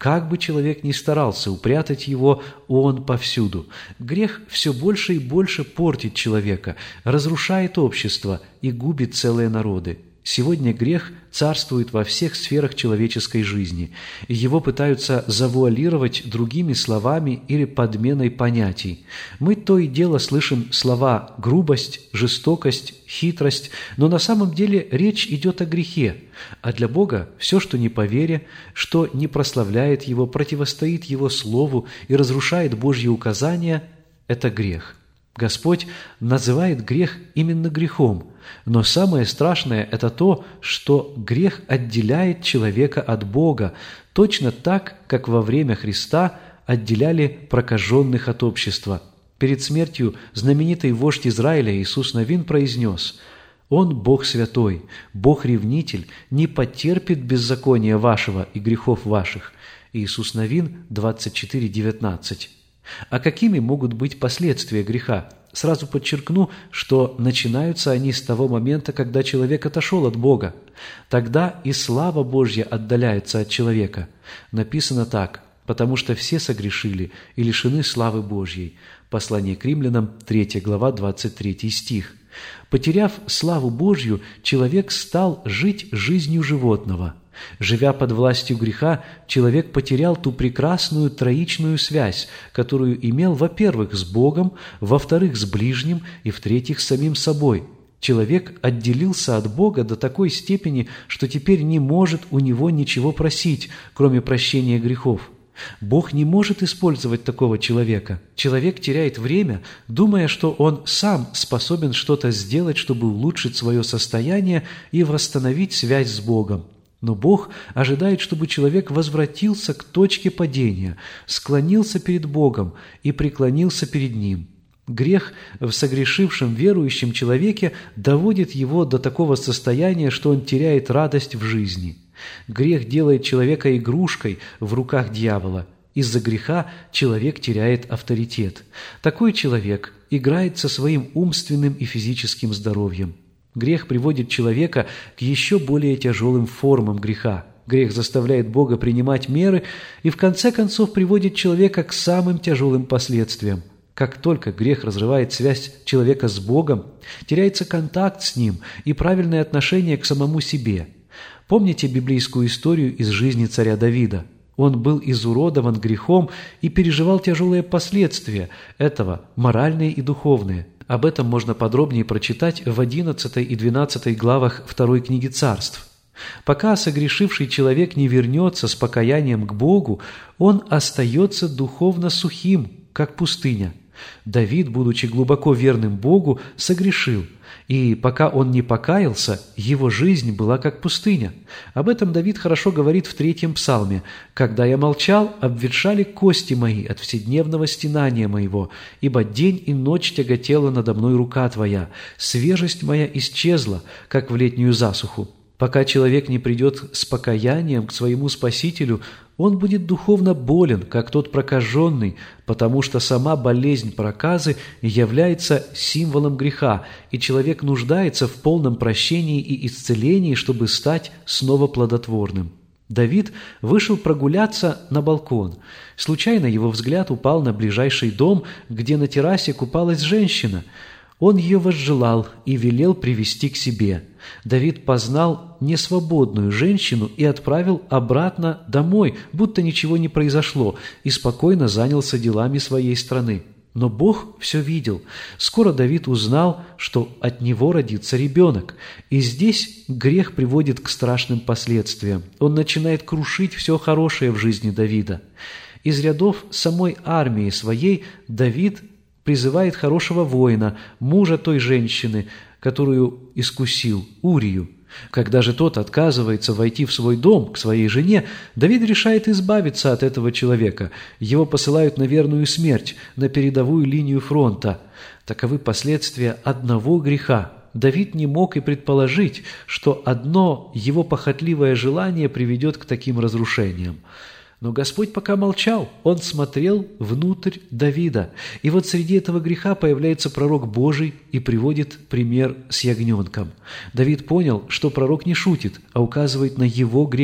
Как бы человек ни старался упрятать его, он повсюду. Грех все больше и больше портит человека, разрушает общество и губит целые народы. Сегодня грех царствует во всех сферах человеческой жизни, и его пытаются завуалировать другими словами или подменой понятий. Мы то и дело слышим слова «грубость», «жестокость», «хитрость», но на самом деле речь идет о грехе, а для Бога все, что не по вере, что не прославляет Его, противостоит Его Слову и разрушает Божьи указания – это грех. Господь называет грех именно грехом, но самое страшное – это то, что грех отделяет человека от Бога, точно так, как во время Христа отделяли прокаженных от общества. Перед смертью знаменитый вождь Израиля Иисус Навин произнес: «Он, Бог святой, Бог ревнитель, не потерпит беззакония вашего и грехов ваших». Иисус Навин двадцать четыре девятнадцать. А какими могут быть последствия греха? Сразу подчеркну, что начинаются они с того момента, когда человек отошел от Бога. Тогда и слава Божья отдаляется от человека. Написано так: «Потому что все согрешили и лишены славы Божьей». Послание к Римлянам, третья глава, двадцать третий стих. Потеряв славу Божью, человек стал жить жизнью животного. Живя под властью греха, человек потерял ту прекрасную троичную связь, которую имел, во-первых, с Богом, во-вторых, с ближним и, в-третьих, с самим собой. Человек отделился от Бога до такой степени, что теперь не может у Него ничего просить, кроме прощения грехов. Бог не может использовать такого человека. Человек теряет время, думая, что он сам способен что-то сделать, чтобы улучшить свое состояние и восстановить связь с Богом. Но Бог ожидает, чтобы человек возвратился к точке падения, склонился перед Богом и преклонился перед Ним. Грех в согрешившем верующем человеке доводит его до такого состояния, что он теряет радость в жизни. Грех делает человека игрушкой в руках дьявола. Из-за греха человек теряет авторитет. Такой человек играет со своим умственным и физическим здоровьем. Грех приводит человека к еще более тяжелым формам греха. Грех заставляет Бога принимать меры и в конце концов приводит человека к самым тяжелым последствиям. Как только грех разрывает связь человека с Богом, теряется контакт с Ним и правильное отношение к самому себе. Помните библейскую историю из жизни царя Давида? Он был изуродован грехом и переживал тяжелые последствия этого, моральные и духовные. Об этом можно подробнее прочитать в одиннадцатой и двенадцатой главах второй книги Царств. Пока согрешивший человек не вернется с покаянием к Богу, он остается духовно сухим, как пустыня. Давид, будучи глубоко верным Богу, согрешил, и пока он не покаялся, его жизнь была как пустыня. Об этом Давид хорошо говорит в третьем псалме: «Когда я молчал, обветшали кости мои от вседневного стенания моего, ибо день и ночь тяготела надо мной рука Твоя, свежесть моя исчезла, как в летнюю засуху». Пока человек не придет с покаянием к своему Спасителю, он будет духовно болен, как тот прокаженный, потому что сама болезнь проказы является символом греха, и человек нуждается в полном прощении и исцелении, чтобы стать снова плодотворным. Давид вышел прогуляться на балкон. Случайно его взгляд упал на ближайший дом, где на террасе купалась женщина. Он ее возжелал и велел привести к себе. Давид познал несвободную женщину и отправил обратно домой, будто ничего не произошло, и спокойно занялся делами своей страны. Но Бог все видел. Скоро Давид узнал, что от него родится ребенок. И здесь грех приводит к страшным последствиям. Он начинает крушить все хорошее в жизни Давида. Из рядов самой армии своей Давид призывает хорошего воина, мужа той женщины, которую искусил, Урию. Когда же тот отказывается войти в свой дом к своей жене, Давид решает избавиться от этого человека. Его посылают на верную смерть, на передовую линию фронта. Таковы последствия одного греха. Давид не мог и предположить, что одно его похотливое желание приведет к таким разрушениям. Но Господь пока молчал, Он смотрел внутрь Давида. И вот среди этого греха появляется пророк Божий и приводит пример с ягненком. Давид понял, что пророк не шутит, а указывает на его грех.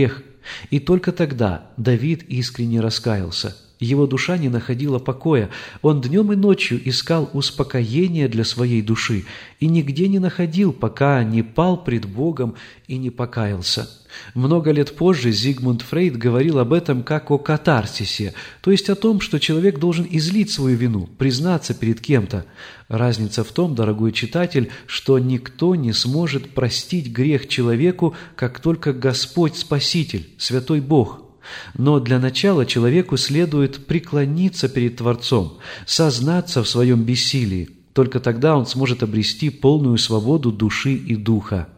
И только тогда Давид искренне раскаялся. Его душа не находила покоя. Он днем и ночью искал успокоения для своей души и нигде не находил, пока не пал пред Богом и не покаялся. Много лет позже Зигмунд Фрейд говорил об этом как о катарсисе, то есть о том, что человек должен излить свою вину, признаться перед кем-то. Разница в том, дорогой читатель, что никто не сможет простить грех человеку, как только Господь Спаситель, Святой Бог. Но для начала человеку следует преклониться перед Творцом, сознаться в своем бессилии. Только тогда он сможет обрести полную свободу души и духа.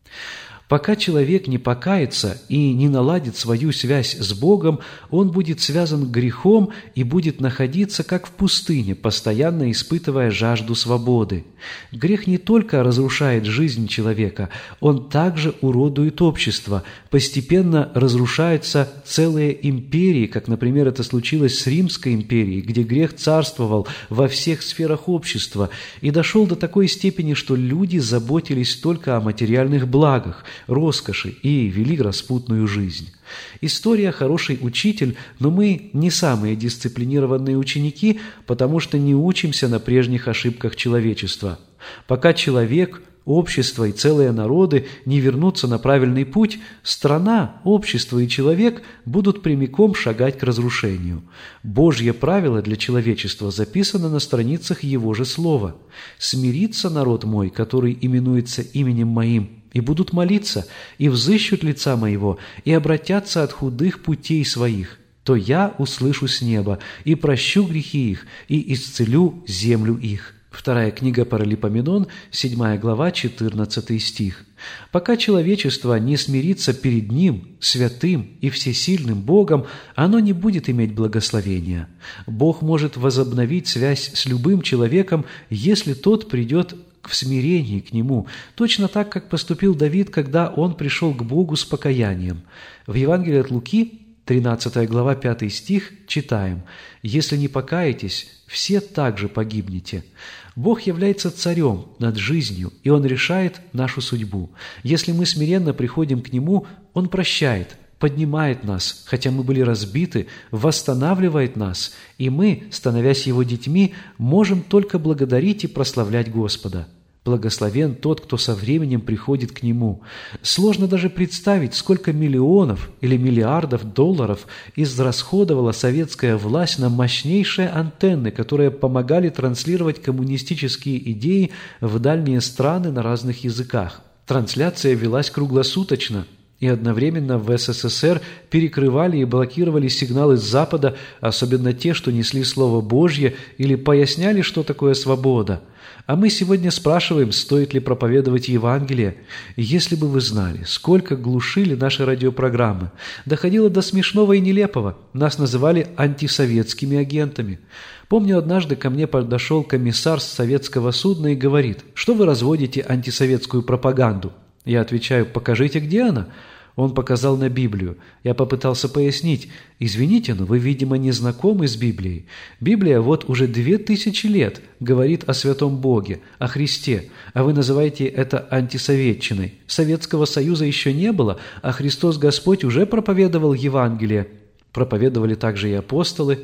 Пока человек не покается и не наладит свою связь с Богом, он будет связан грехом и будет находиться как в пустыне, постоянно испытывая жажду свободы. Грех не только разрушает жизнь человека, он также уродует общество. Постепенно разрушаются целые империи, как, например, это случилось с Римской империей, где грех царствовал во всех сферах общества и дошел до такой степени, что люди заботились только о материальных благах, роскоши и вели распутную жизнь. История – хороший учитель, но мы не самые дисциплинированные ученики, потому что не учимся на прежних ошибках человечества. Пока человек, общество и целые народы не вернутся на правильный путь, страна, общество и человек будут прямиком шагать к разрушению. Божье правило для человечества записано на страницах Его же Слова. «Смирится народ мой, который именуется именем моим, и будут молиться, и взыщут лица моего, и обратятся от худых путей своих, то я услышу с неба, и прощу грехи их, и исцелю землю их». Вторая книга Паралипоменон, седьмая глава, четырнадцатый стих. Пока человечество не смирится перед Ним, святым и всесильным Богом, оно не будет иметь благословения. Бог может возобновить связь с любым человеком, если тот придет в смирении к Нему, точно так, как поступил Давид, когда он пришел к Богу с покаянием. В Евангелии от Луки, тринадцатая глава, пятый стих, читаем: «Если не покаетесь, все также погибнете». Бог является царем над жизнью, и Он решает нашу судьбу. Если мы смиренно приходим к Нему, Он прощает, поднимает нас, хотя мы были разбиты, восстанавливает нас, и мы, становясь Его детьми, можем только благодарить и прославлять Господа. Благословен тот, кто со временем приходит к Нему. Сложно даже представить, сколько миллионов или миллиардов долларов израсходовала советская власть на мощнейшие антенны, которые помогали транслировать коммунистические идеи в дальние страны на разных языках. Трансляция велась круглосуточно, и одновременно в СССР перекрывали и блокировали сигналы с Запада, особенно те, что несли Слово Божье или поясняли, что такое свобода. А мы сегодня спрашиваем, стоит ли проповедовать Евангелие. Если бы вы знали, сколько глушили наши радиопрограммы. Доходило до смешного и нелепого. Нас называли антисоветскими агентами. Помню, однажды ко мне подошел комиссар с советского судна и говорит: «Что вы разводите антисоветскую пропаганду?» Я отвечаю: «Покажите, где она?» Он показал на Библию. Я попытался пояснить: «Извините, но вы, видимо, не знакомы с Библией. Библия вот уже две тысячи лет говорит о святом Боге, о Христе, а вы называете это антисоветчиной. Советского Союза еще не было, а Христос Господь уже проповедовал Евангелие. Проповедовали также и апостолы».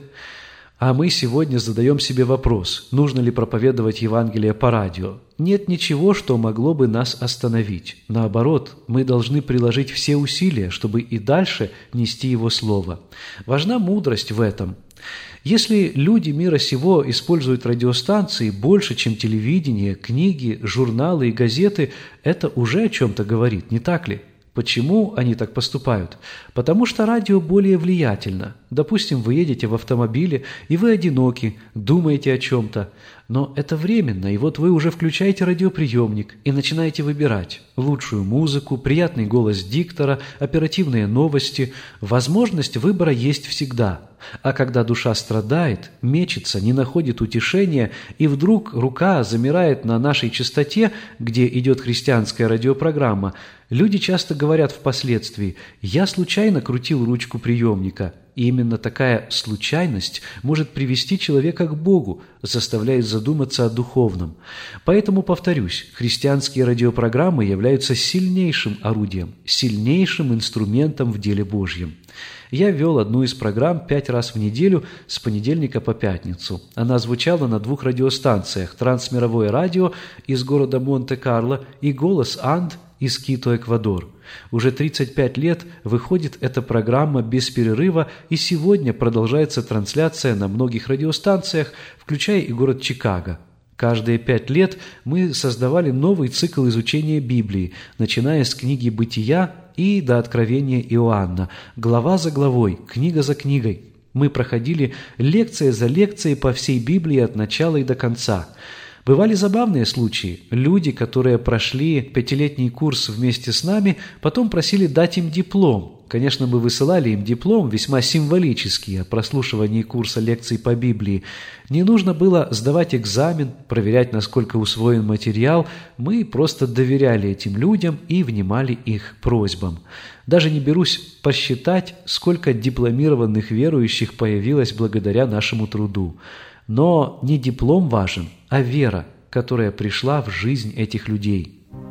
А мы сегодня задаем себе вопрос, нужно ли проповедовать Евангелие по радио. Нет ничего, что могло бы нас остановить. Наоборот, мы должны приложить все усилия, чтобы и дальше нести Его Слово. Важна мудрость в этом. Если люди мира сего используют радиостанции больше, чем телевидение, книги, журналы и газеты, это уже о чем-то говорит, не так ли? Почему они так поступают? Потому что радио более влиятельно. Допустим, вы едете в автомобиле, и вы одиноки, думаете о чем-то. Но это временно, и вот вы уже включаете радиоприемник и начинаете выбирать лучшую музыку, приятный голос диктора, оперативные новости. Возможность выбора есть всегда. А когда душа страдает, мечется, не находит утешения, и вдруг рука замирает на нашей частоте, где идет христианская радиопрограмма, люди часто говорят впоследствии: «Я случайно крутил ручку приемника». И именно такая случайность может привести человека к Богу, заставляет задуматься о духовном. Поэтому, повторюсь, христианские радиопрограммы являются сильнейшим орудием, сильнейшим инструментом в деле Божьем. Я вел одну из программ пять раз в неделю с понедельника по пятницу. Она звучала на двух радиостанциях «Трансмировое радио» из города Монте-Карло и «Голос Анд» из Кито, Эквадор. Уже тридцать пять лет выходит эта программа без перерыва, и сегодня продолжается трансляция на многих радиостанциях, включая и город Чикаго. Каждые пять лет мы создавали новый цикл изучения Библии, начиная с книги «Бытия» и до Откровения Иоанна, глава за главой, книга за книгой. Мы проходили лекция за лекцией по всей Библии от начала и до конца. Бывали забавные случаи. Люди, которые прошли пятилетний курс вместе с нами, потом просили дать им диплом. Конечно, мы высылали им диплом, весьма символический, о прослушивании курса лекций по Библии. Не нужно было сдавать экзамен, проверять, насколько усвоен материал. Мы просто доверяли этим людям и внимали их просьбам. Даже не берусь посчитать, сколько дипломированных верующих появилось благодаря нашему труду. Но не диплом важен, а вера, которая пришла в жизнь этих людей.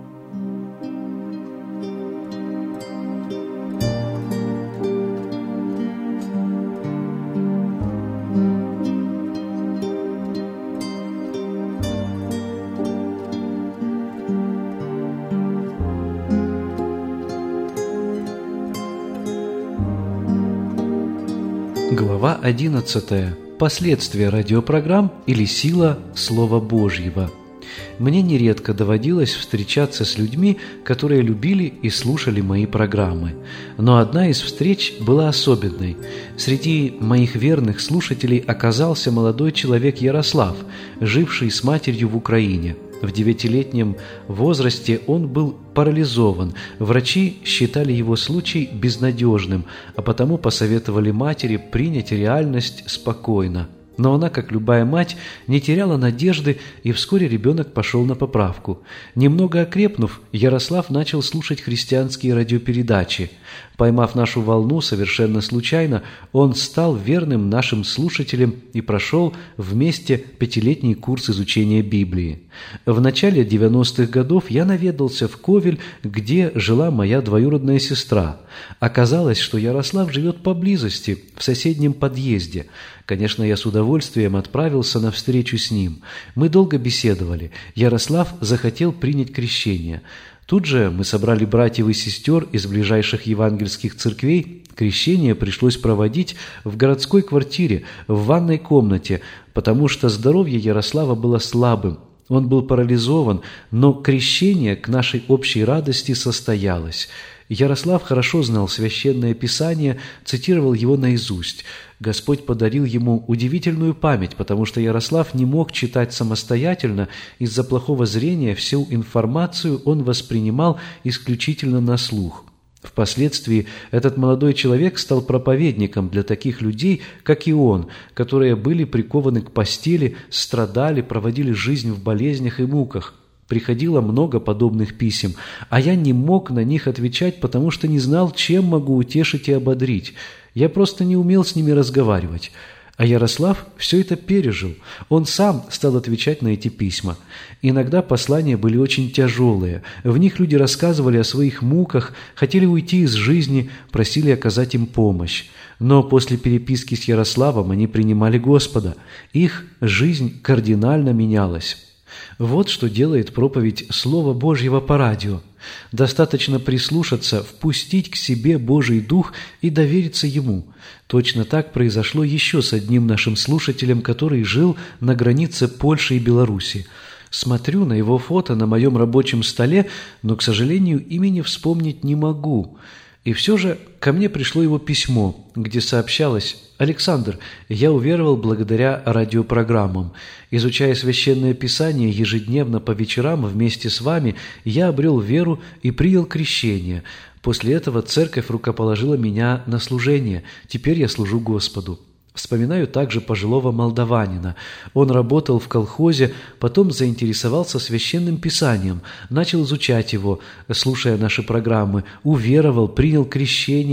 Глава одиннадцатая. Последствия радиопрограмм или сила Слова Божьего. Мне нередко доводилось встречаться с людьми, которые любили и слушали мои программы. Но одна из встреч была особенной. Среди моих верных слушателей оказался молодой человек Ярослав, живший с матерью в Украине. В девятилетнем возрасте он был парализован. Врачи считали его случай безнадежным, а потому посоветовали матери принять реальность спокойно. Но она, как любая мать, не теряла надежды, и вскоре ребенок пошел на поправку. Немного окрепнув, Ярослав начал слушать христианские радиопередачи. Поймав нашу волну совершенно случайно, он стал верным нашим слушателем и прошел вместе пятилетний курс изучения Библии. В начале девяностых годов я наведался в Ковель, где жила моя двоюродная сестра. Оказалось, что Ярослав живет поблизости, в соседнем подъезде. Конечно, я с удовольствием отправился на встречу с ним. Мы долго беседовали. Ярослав захотел принять крещение. Тут же мы собрали братьев и сестер из ближайших евангельских церквей. Крещение пришлось проводить в городской квартире, в ванной комнате, потому что здоровье Ярослава было слабым. Он был парализован, но крещение к нашей общей радости состоялось. Ярослав хорошо знал Священное Писание, цитировал его наизусть. Господь подарил ему удивительную память, потому что Ярослав не мог читать самостоятельно. Из-за плохого зрения всю информацию он воспринимал исключительно на слух. Впоследствии этот молодой человек стал проповедником для таких людей, как и он, которые были прикованы к постели, страдали, проводили жизнь в болезнях и муках. Приходило много подобных писем, а я не мог на них отвечать, потому что не знал, чем могу утешить и ободрить. Я просто не умел с ними разговаривать. А Ярослав все это пережил. Он сам стал отвечать на эти письма. Иногда послания были очень тяжелые. В них люди рассказывали о своих муках, хотели уйти из жизни, просили оказать им помощь. Но после переписки с Ярославом они принимали Господа. Их жизнь кардинально менялась. Вот что делает проповедь Слова Божьего по радио. Достаточно прислушаться, впустить к себе Божий Дух и довериться Ему. Точно так произошло еще с одним нашим слушателем, который жил на границе Польши и Беларуси. Смотрю на его фото на моем рабочем столе, но, к сожалению, имени вспомнить не могу. И все же ко мне пришло его письмо, где сообщалось: «Александр, я уверовал благодаря радиопрограммам. Изучая Священное Писание ежедневно по вечерам вместе с вами, я обрел веру и принял крещение. После этого церковь рукоположила меня на служение. Теперь я служу Господу». Вспоминаю также пожилого молдаванина. Он работал в колхозе, потом заинтересовался Священным Писанием, начал изучать его, слушая наши программы, уверовал, принял крещение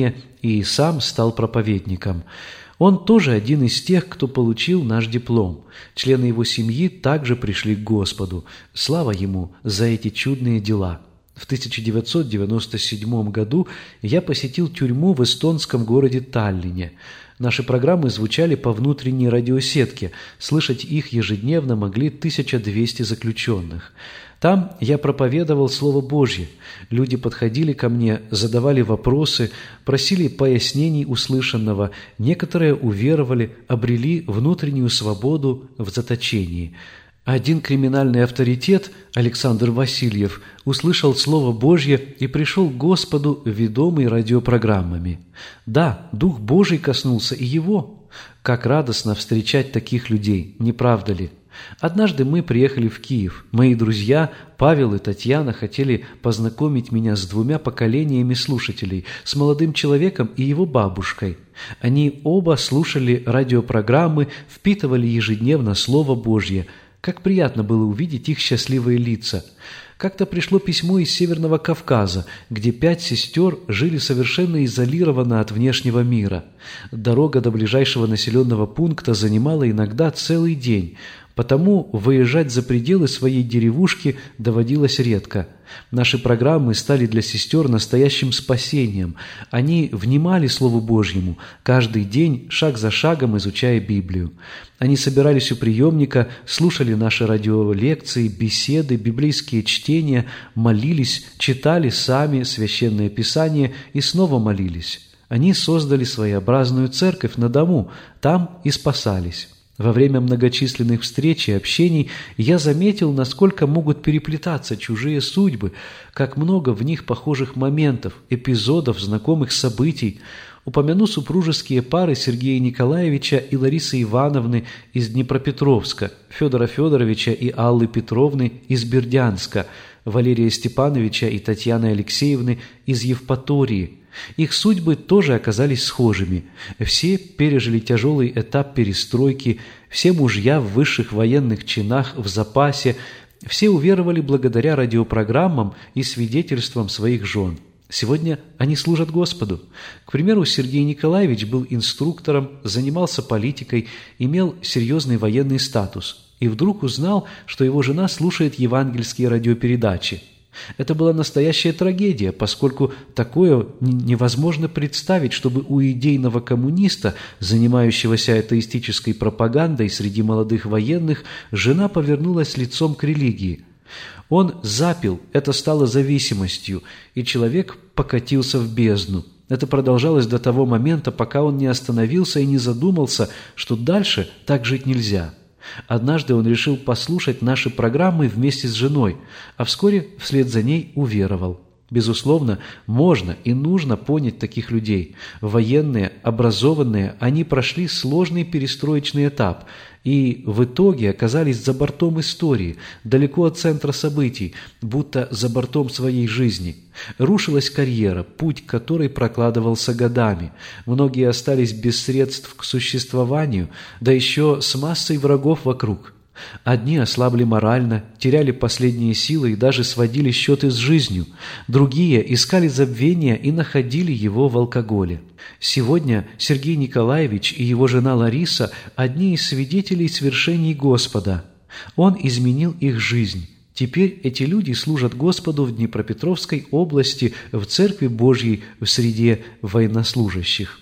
и сам стал проповедником. Он тоже один из тех, кто получил наш диплом. Члены его семьи также пришли к Господу. Слава ему за эти чудные дела. В тысяча девятьсот девяносто седьмом году я посетил тюрьму в эстонском городе Таллине. Наши программы звучали по внутренней радиосетке. Слышать их ежедневно могли тысяча двести заключенных. Там я проповедовал Слово Божье. Люди подходили ко мне, задавали вопросы, просили пояснений услышанного. Некоторые уверовали, обрели внутреннюю свободу в заточении. Один криминальный авторитет, Александр Васильев, услышал Слово Божье и пришел к Господу, ведомый радиопрограммами. Да, Дух Божий коснулся и его. Как радостно встречать таких людей, не правда ли? Однажды мы приехали в Киев. Мои друзья Павел и Татьяна хотели познакомить меня с двумя поколениями слушателей, с молодым человеком и его бабушкой. Они оба слушали радиопрограммы, впитывали ежедневно Слово Божье. Как приятно было увидеть их счастливые лица. Как-то пришло письмо из Северного Кавказа, где пять сестер жили совершенно изолированно от внешнего мира. Дорога до ближайшего населенного пункта занимала иногда целый день, потому выезжать за пределы своей деревушки доводилось редко. Наши программы стали для сестер настоящим спасением. Они внимали Слову Божьему, каждый день, шаг за шагом изучая Библию. Они собирались у приемника, слушали наши радиолекции, беседы, библейские чтения, молились, читали сами Священное Писание и снова молились. Они создали своеобразную церковь на дому, там и спасались. Во время многочисленных встреч и общений я заметил, насколько могут переплетаться чужие судьбы, как много в них похожих моментов, эпизодов, знакомых событий. Упомяну супружеские пары Сергея Николаевича и Ларисы Ивановны из Днепропетровска, Федора Федоровича и Аллы Петровны из Бердянска, Валерия Степановича и Татьяны Алексеевны из Евпатории. Их судьбы тоже оказались схожими. Все пережили тяжелый этап перестройки, все мужья в высших военных чинах в запасе, все уверовали благодаря радиопрограммам и свидетельствам своих жен. Сегодня они служат Господу. К примеру, Сергей Николаевич был инструктором, занимался политикой, имел серьезный военный статус и вдруг узнал, что его жена слушает евангельские радиопередачи. Это была настоящая трагедия, поскольку такое невозможно представить, чтобы у идейного коммуниста, занимающегося атеистической пропагандой среди молодых военных, жена повернулась лицом к религии. Он запил, это стало зависимостью, и человек покатился в бездну. Это продолжалось до того момента, пока он не остановился и не задумался, что дальше так жить нельзя. Однажды он решил послушать наши программы вместе с женой, а вскоре вслед за ней уверовал. Безусловно, можно и нужно понять таких людей. Военные, образованные, они прошли сложный перестроечный этап и в итоге оказались за бортом истории, далеко от центра событий, будто за бортом своей жизни. Рушилась карьера, путь к которой прокладывался годами. Многие остались без средств к существованию, да еще с массой врагов вокруг. Одни ослабли морально, теряли последние силы и даже сводили счеты с жизнью. Другие искали забвения и находили его в алкоголе. Сегодня Сергей Николаевич и его жена Лариса – одни из свидетелей свершений Господа. Он изменил их жизнь. Теперь эти люди служат Господу в Днепропетровской области, в Церкви Божьей, в среде военнослужащих.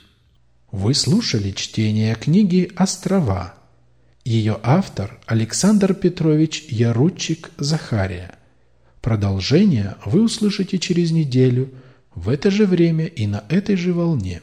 Вы слушали чтение книги «Острова». Ее автор Александр Петрович Ярудчик-Захария. Продолжение вы услышите через неделю в это же время и на этой же волне.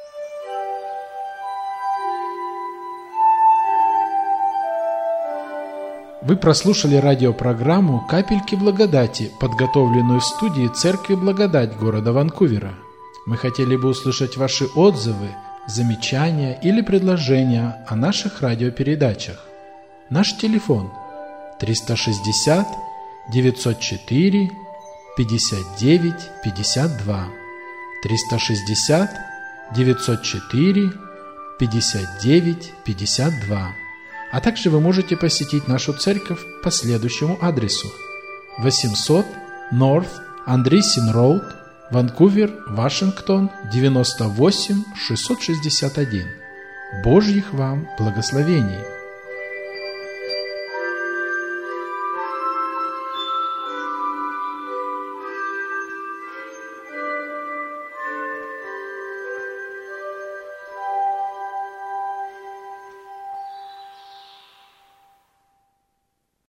Вы прослушали радиопрограмму «Капельки благодати», подготовленную в студии Церкви Благодать города Ванкувера. Мы хотели бы услышать ваши отзывы, замечания или предложения о наших радиопередачах. Наш телефон триста шестьдесят девятьсот четыре пятьдесят девять пятьдесят два, триста шестьдесят девятьсот четыре пятьдесят девять пятьдесят два. А также вы можете посетить нашу церковь по следующему адресу: восемьсот North Andreessen Road, Ванкувер, Вашингтон, девяносто восемь шестьсот шестьдесят один. Божьих вам благословений!